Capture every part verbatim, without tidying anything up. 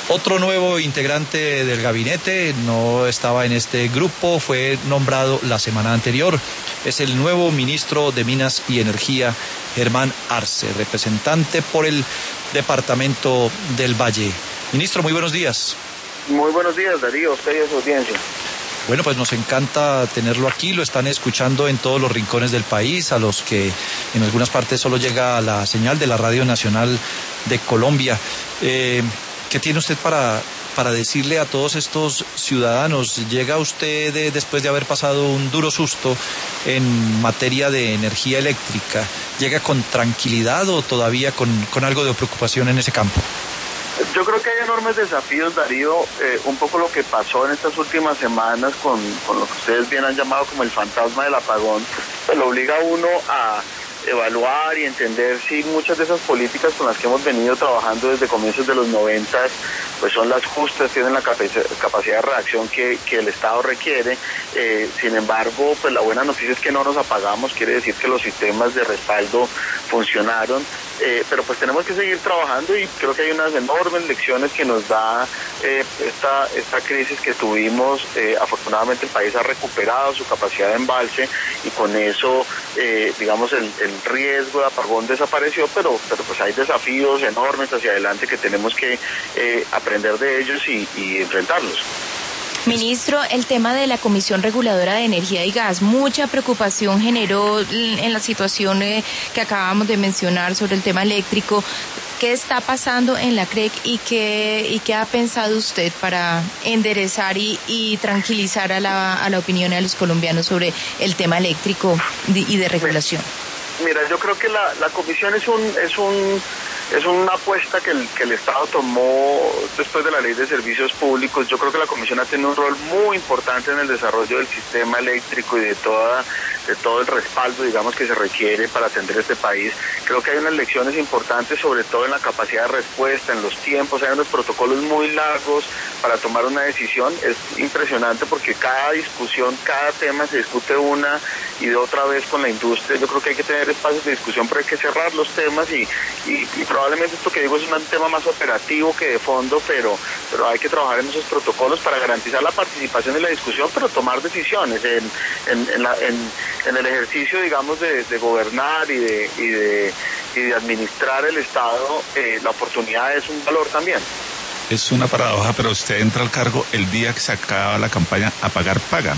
Otro nuevo integrante del gabinete no estaba en este grupo, fue nombrado la semana anterior. Es el nuevo ministro de Minas y Energía, Germán Arce, representante por el departamento del Valle. Ministro, muy buenos días. Muy buenos días, Darío, usted y a su audiencia. Bueno, pues nos encanta tenerlo aquí, lo están escuchando en todos los rincones del país, a los que en algunas partes solo llega la señal de la Radio Nacional de Colombia. Eh, ¿Qué tiene usted para, para decirle a todos estos ciudadanos? ¿Llega usted de, después de haber pasado un duro susto en materia de energía eléctrica? ¿Llega con tranquilidad o todavía con, con algo de preocupación en ese campo? Yo creo que hay enormes desafíos, Darío. Eh, un poco lo que pasó en estas últimas semanas con, con lo que ustedes bien han llamado como el fantasma del apagón, pues lo obliga a uno a evaluar y entender si muchas de esas políticas con las que hemos venido trabajando desde comienzos de los noventas pues son las justas, tienen la capacidad de reacción que, que el Estado requiere. Eh, sin embargo, pues la buena noticia es que no nos apagamos, quiere decir que los sistemas de respaldo funcionaron, eh, pero pues tenemos que seguir trabajando y creo que hay unas enormes lecciones que nos da eh, esta, esta crisis que tuvimos. Eh, afortunadamente el país ha recuperado su capacidad de embalse y con eso, eh, digamos, el, el riesgo de apagón desapareció, pero, pero pues hay desafíos enormes hacia adelante que tenemos que eh, aprender de ellos y, y enfrentarlos. Ministro, el tema de la Comisión Reguladora de Energía y Gas, mucha preocupación generó en la situación que acabamos de mencionar sobre el tema eléctrico. ¿Qué está pasando en la C R E C y qué, y qué ha pensado usted para enderezar y, y tranquilizar a la, a la opinión de los colombianos sobre el tema eléctrico y de regulación? Mira, yo creo que la, la comisión es un es un es una apuesta que el, que el Estado tomó después de la Ley de Servicios Públicos. Yo creo que la comisión ha tenido un rol muy importante en el desarrollo del sistema eléctrico y de toda de todo el respaldo, digamos, que se requiere para atender este país. Creo que hay unas lecciones importantes, sobre todo en la capacidad de respuesta, en los tiempos. Hay unos protocolos muy largos para tomar una decisión. Es impresionante porque cada discusión, cada tema se discute una y de otra vez con la industria. Yo creo que hay que tener espacios de discusión, pero hay que cerrar los temas y, y, y probablemente esto que digo es un tema más operativo que de fondo, pero, pero hay que trabajar en esos protocolos para garantizar la participación y la discusión, pero tomar decisiones en, en, en, la, en, en el ejercicio, digamos, de, de gobernar y de, y, de, y de administrar el Estado. Eh, la oportunidad es un valor también. Es una paradoja, pero usted entra al cargo el día que se acaba la campaña Apagar Paga.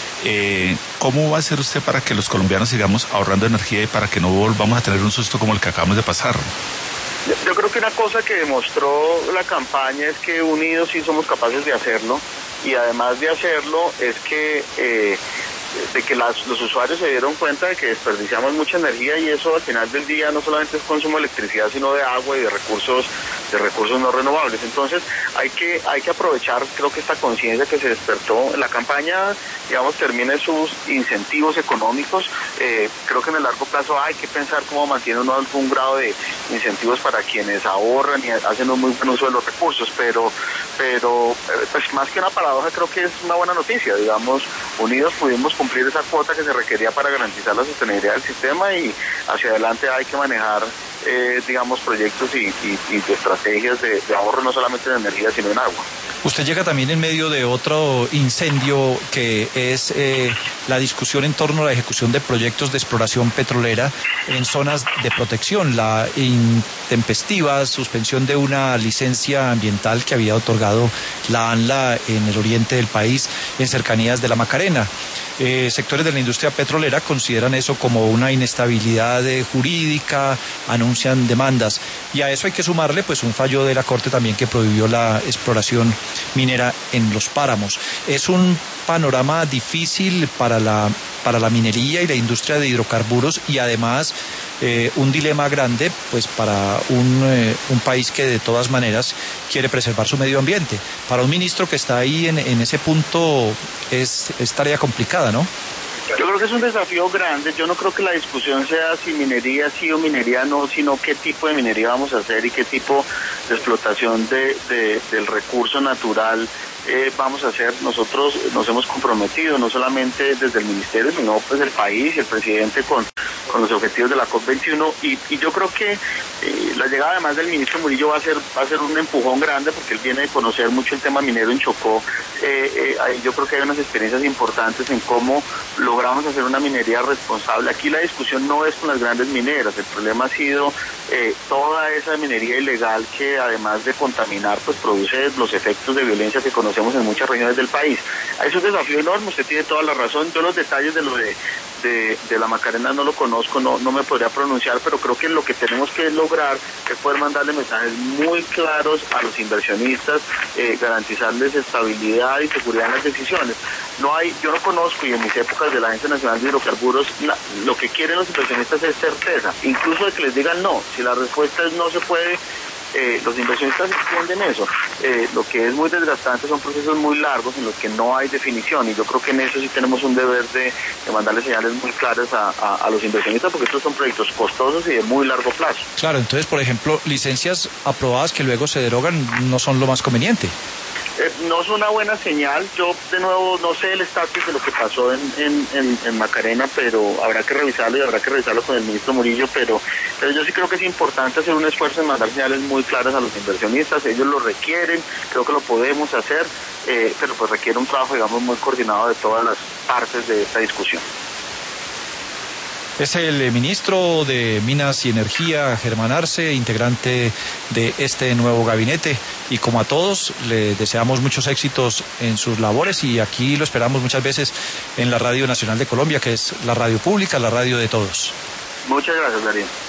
Eh, ¿Cómo va a hacer usted para que los colombianos sigamos ahorrando energía y para que no volvamos a tener un susto como el que acabamos de pasar? Yo, yo creo que una cosa que demostró la campaña es que unidos sí somos capaces de hacerlo, y además de hacerlo es que eh, de que las, los usuarios se dieron cuenta de que desperdiciamos mucha energía, y eso al final del día no solamente es consumo de electricidad, sino de agua y de recursos de recursos no renovables. Entonces hay que hay que aprovechar, creo que esta conciencia que se despertó en la campaña, digamos, termine sus incentivos económicos. Eh, creo que en el largo plazo hay que pensar cómo mantiene uno algún grado de incentivos para quienes ahorran y hacen un muy buen uso de los recursos, pero pero pues más que una paradoja, creo que es una buena noticia. Digamos, unidos pudimos cumplir esa cuota que se requería para garantizar la sostenibilidad del sistema, y hacia adelante hay que manejar eh, digamos, proyectos y, y, y estrategias de, de ahorro, no solamente en energía sino en agua. Usted llega también en medio de otro incendio que es eh, la discusión en torno a la ejecución de proyectos de exploración petrolera en zonas de protección, la intempestiva suspensión de una licencia ambiental que había otorgado la ANLA en el oriente del país, en cercanías de la Macarena. Eh, sectores de la industria petrolera consideran eso como una inestabilidad eh, jurídica, anuncian demandas, y a eso hay que sumarle pues un fallo de la Corte también que prohibió la exploración minera en los páramos. Es un panorama difícil para la para la minería y la industria de hidrocarburos, y además eh, un dilema grande pues para un, eh, un país que de todas maneras quiere preservar su medio ambiente. Para un ministro que está ahí en, en ese punto es, es tarea complicada, ¿no? Yo creo que es un desafío grande. Yo no creo que la discusión sea si minería sí o minería no, sino qué tipo de minería vamos a hacer y qué tipo de explotación de, de, del recurso natural eh, vamos a hacer. Nosotros nos hemos comprometido, no solamente desde el ministerio, sino pues el país y el presidente con, con los objetivos de la COP veintiuno, y, y yo creo que eh, la la llegada además del ministro Murillo va a ser va a ser un empujón grande porque él viene de conocer mucho el tema minero en Chocó. Eh, eh, ahí yo creo que hay unas experiencias importantes en cómo logramos hacer una minería responsable. Aquí la discusión no es con las grandes mineras, el problema ha sido eh, toda esa minería ilegal que además de contaminar pues produce los efectos de violencia que conocemos en muchas regiones del país. Es un desafío enorme, usted tiene toda la razón. Yo los detalles de lo de De, de la Macarena no lo conozco, no, no me podría pronunciar, pero creo que lo que tenemos que lograr es poder mandarle mensajes muy claros a los inversionistas, eh, garantizarles estabilidad y seguridad en las decisiones. No hay, yo no conozco, y en mis épocas de la Agencia Nacional de Hidrocarburos, la, lo que quieren los inversionistas es certeza, incluso de que les digan no. Si la respuesta es no se puede, Eh, los inversionistas entienden eso. Eh, lo que es muy desgastante son procesos muy largos en los que no hay definición, y yo creo que en eso sí tenemos un deber de, de mandarle señales muy claras a, a, a los inversionistas, porque estos son proyectos costosos y de muy largo plazo. Claro, entonces, por ejemplo, licencias aprobadas que luego se derogan no son lo más conveniente. Eh, no es una buena señal. Yo, de nuevo, no sé el estatus de lo que pasó en, en, en, en Macarena, pero habrá que revisarlo y habrá que revisarlo con el ministro Murillo, pero, pero yo sí creo que es importante hacer un esfuerzo en mandar señales muy claras a los inversionistas. Ellos lo requieren, creo que lo podemos hacer, eh, pero pues requiere un trabajo, digamos, muy coordinado de todas las partes de esta discusión. Es el ministro de Minas y Energía, Germán Arce, integrante de este nuevo gabinete, y como a todos le deseamos muchos éxitos en sus labores, y aquí lo esperamos muchas veces en la Radio Nacional de Colombia, que es la radio pública, la radio de todos. Muchas gracias, Darío.